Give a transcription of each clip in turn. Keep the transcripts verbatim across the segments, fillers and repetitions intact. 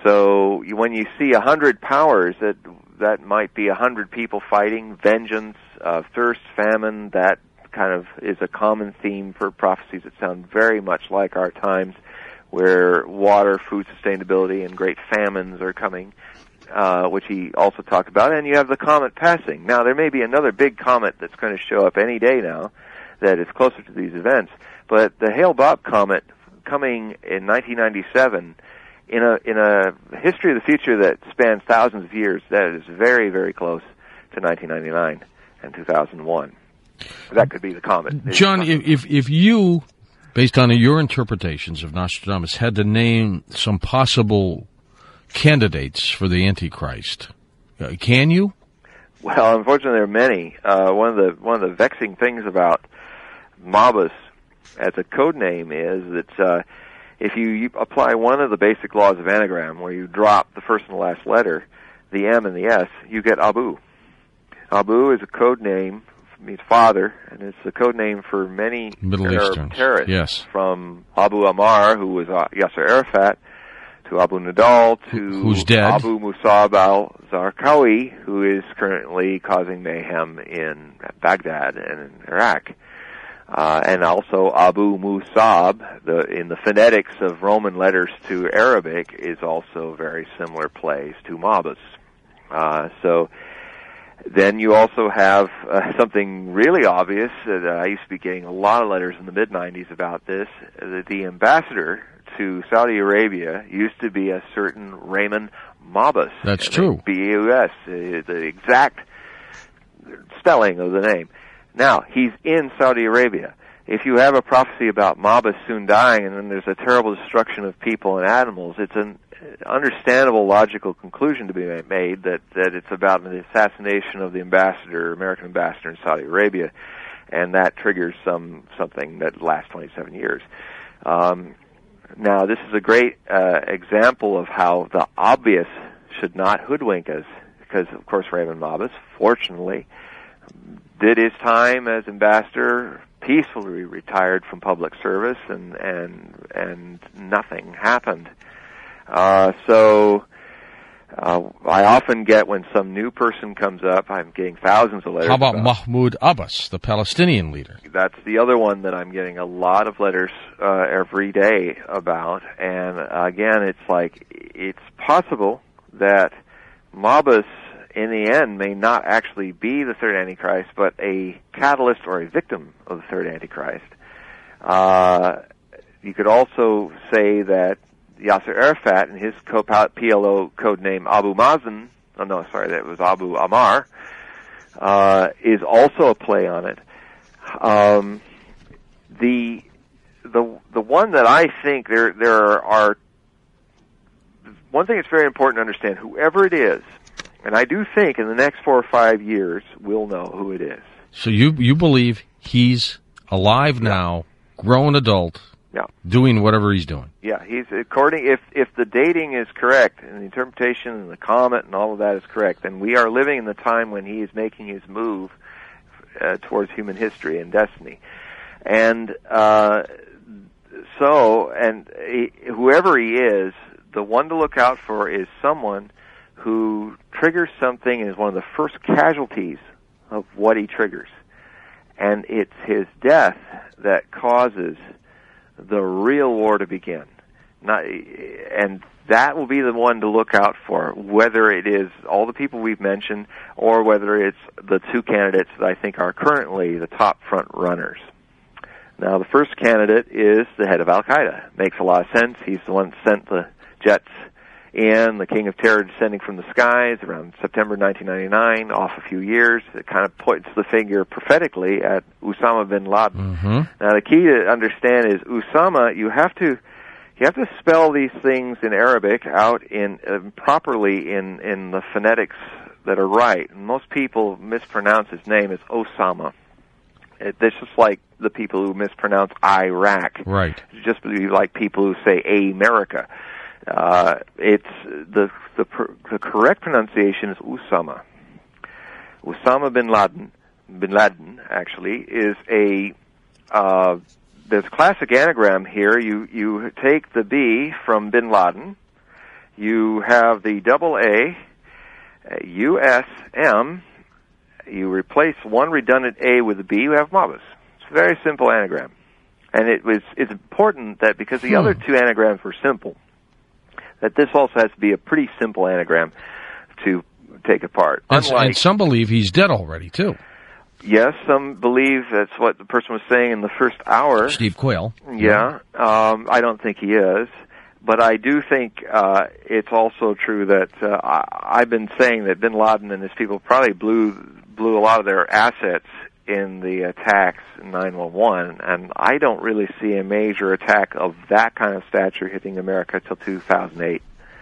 So you, when you see a hundred powers, that that might be a hundred people fighting, vengeance, uh, thirst, famine. That kind of is a common theme for prophecies that sound very much like our times, where water, food sustainability, and great famines are coming, uh, which he also talked about. And you have the comet passing. Now, there may be another big comet that's going to show up any day now that is closer to these events, but the Hale-Bopp comet coming in nineteen ninety-seven, in a in a history of the future that spans thousands of years, that is very, very close to nineteen ninety-nine and two thousand one. That could be the comet. John, if, if if you, based on your interpretations of Nostradamus, had to name some possible candidates for the Antichrist, uh, can you? Well, unfortunately, there are many. Uh, one of the one of the vexing things about Mobus as a code name is that uh, if you, you apply one of the basic laws of anagram, where you drop the first and the last letter, the M and the S, you get Abu. Abu is a code name, means father, and it's a code name for many Middle Arab Eastern terrorists, yes. From Abu Ammar, who was uh, Yasser Arafat, to Abu Nadal, to who's dead. Abu Musab al-Zarqawi, who is currently causing mayhem in Baghdad and in Iraq. Uh, and also Abu Musab, the, in the phonetics of Roman letters to Arabic, is also very similar plays to Mobus. Uh, so then you also have uh, something really obvious. Uh, I used to be getting a lot of letters in the mid nineties about this. Uh, the ambassador to Saudi Arabia used to be a certain Raymond Mobus. That's true. B A U S, uh, the exact spelling of the name. Now, he's in Saudi Arabia. If you have a prophecy about Mobus soon dying and then there's a terrible destruction of people and animals, it's an understandable, logical conclusion to be made that, that it's about the assassination of the ambassador, American ambassador in Saudi Arabia, and that triggers some something that lasts twenty-seven years. Um, now, this is a great uh, example of how the obvious should not hoodwink us, because, of course, Raymond Mobus, fortunately, did his time as ambassador, peacefully retired from public service, and and and nothing happened. Uh, so uh, I often get, when some new person comes up, I'm getting thousands of letters. How about, about Mahmoud Abbas, the Palestinian leader? That's the other one that I'm getting a lot of letters uh, every day about. And uh, again, it's like, it's possible that Mobus, in the end, may not actually be the third Antichrist, but a catalyst or a victim of the third Antichrist. Uh, you could also say that Yasser Arafat and his P L O code name Abu Mazen, oh no, sorry, that was Abu Ammar, uh, is also a play on it. Um, the the the one that I think there there are, one thing that's very important to understand, whoever it is, and I do think in the next four or five years we'll know who it is. So you you believe he's alive now, grown adult, yeah, doing whatever he's doing? Yeah, he's according if if the dating is correct and the interpretation and the comet and all of that is correct, then we are living in the time when he is making his move uh, towards human history and destiny. And uh, so, and he, whoever he is, the one to look out for is someone who triggers something and is one of the first casualties of what he triggers. And it's his death that causes the real war to begin. Not, and that will be the one to look out for, whether it is all the people we've mentioned or whether it's the two candidates that I think are currently the top front runners. Now, the first candidate is the head of Al-Qaeda. Makes a lot of sense. He's the one that sent the jets in, the king of terror descending from the skies around September nineteen ninety-nine, off a few years. It kind of points the finger prophetically at Osama bin Laden. Mm-hmm. Now, the key to understand is Osama, you have to you have to spell these things in Arabic out in uh, properly in, in the phonetics that are right. And most people mispronounce his name as Osama. It, it's just like the people who mispronounce Iraq. Right. It's just like people who say America. Uh, it's the the the correct pronunciation is Osama. Osama bin Laden, bin Laden actually is a uh, there's a classic anagram here. You you take the B from bin Laden, you have the double A, U S M, you replace one redundant A with a B, you have Mabus. It's a very simple anagram. And it was it's important that because the hmm. other two anagrams were simple, that this also has to be a pretty simple anagram to take apart. And, Unlike, and some believe he's dead already, too. Yes, some believe that's what the person was saying in the first hour. Steve Quayle. Yeah, um, I don't think he is. But I do think uh, it's also true that uh, I, I've been saying that bin Laden and his people probably blew blew a lot of their assets in the attacks in nine one one, and I don't really see a major attack of that kind of stature hitting America till two thousand eight.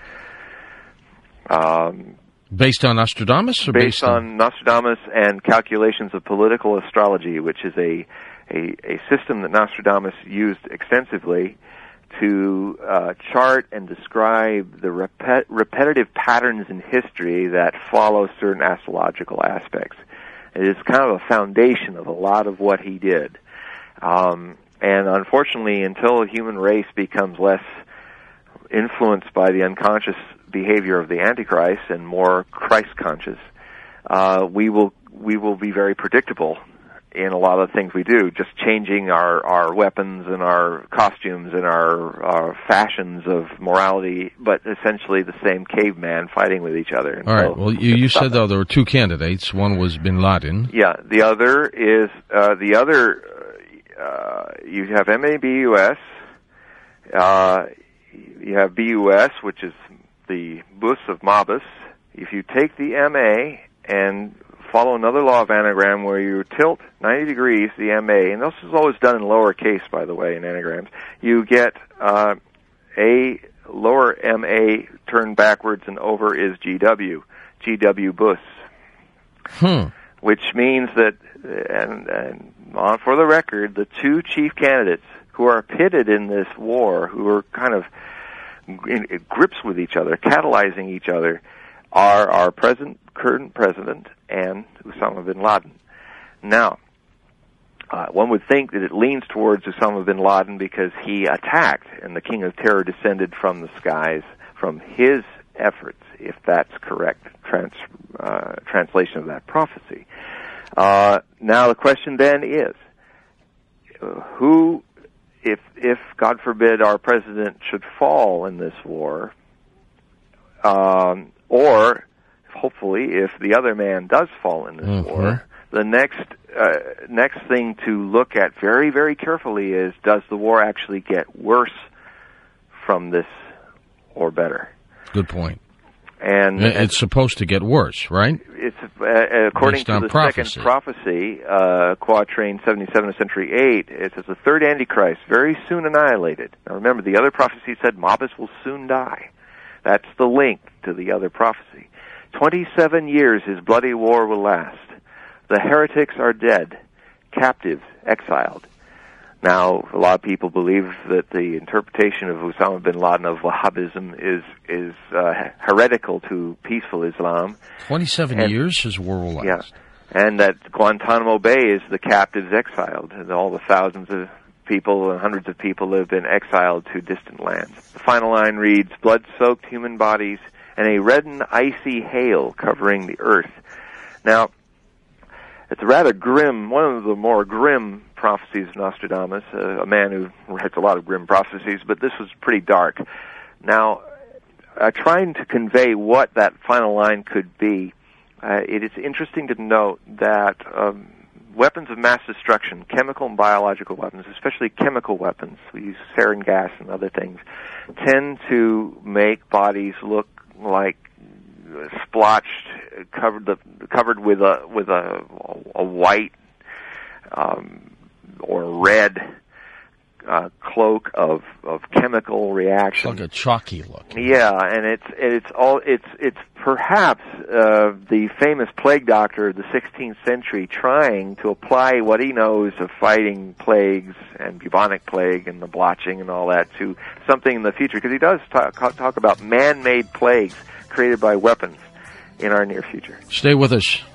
Um, based on Nostradamus? Or based, based on, on Nostradamus and calculations of political astrology, which is a, a, a system that Nostradamus used extensively to uh, chart and describe the repet- repetitive patterns in history that follow certain astrological aspects. It is kind of a foundation of a lot of what he did. Um, and unfortunately, until the human race becomes less influenced by the unconscious behavior of the Antichrist and more Christ-conscious, uh, we will we will be very predictable in a lot of things we do, just changing our, our weapons and our costumes and our, our fashions of morality, but essentially the same caveman fighting with each other. All right. So, well, you, you said, though, there were two candidates. One was bin Laden. Yeah. The other is, uh, the other, uh, you have M A B U S, uh, you have B U S, which is the Bus of Mabus. If you take the M A and follow another law of anagram where you tilt ninety degrees the M A, and this is always done in lowercase, by the way, in anagrams, you get uh, a lower M A turned backwards and over is G W, G W Bus, hmm. which means that, and, and on for the record, the two chief candidates who are pitted in this war, who are kind of in, in grips with each other, catalyzing each other, are our present current president and Osama bin Laden. Now, uh, one would think that it leans towards Osama bin Laden because he attacked, and the King of Terror descended from the skies from his efforts, if that's correct trans, uh, translation of that prophecy. Uh, now, the question then is, uh, who, if, if, God forbid, our president should fall in this war, um, or hopefully, if the other man does fall in this mm-hmm. war, the next uh, next thing to look at very, very carefully is, does the war actually get worse from this or better? Good point. And it's and supposed to get worse, right? It's uh, according Based to the prophecy. second prophecy, uh, Quatrain seventy-seven of Century eight. It says the third Antichrist very soon annihilated. Now, remember, the other prophecy said Mabus will soon die. That's the link to the other prophecy. Twenty-seven years his bloody war will last. The heretics are dead, captives, exiled. Now, a lot of people believe that the interpretation of Osama bin Laden of Wahhabism is is uh, heretical to peaceful Islam. Twenty-seven and, years his war will last. Yeah, and that Guantanamo Bay is the captives exiled, and all the thousands of people and hundreds of people that have been exiled to distant lands. The final line reads, blood-soaked human bodies and a reddened icy hail covering the earth. Now, it's a rather grim, one of the more grim prophecies of Nostradamus, uh, a man who writes a lot of grim prophecies, but this was pretty dark. Now, uh, trying to convey what that final line could be, uh, it is interesting to note that um, weapons of mass destruction, chemical and biological weapons, especially chemical weapons, we use sarin gas and other things, tend to make bodies look like splotched, covered the, covered with a with a a white um, or red uh, cloak of of chemical reaction. It's like a chalky look. Yeah, and it's it's all it's it's perhaps uh, the famous plague doctor of the sixteenth century trying to apply what he knows of fighting plagues and bubonic plague and the blotching and all that to something in the future, because he does talk, talk about man-made plagues created by weapons in our near future. Stay with us.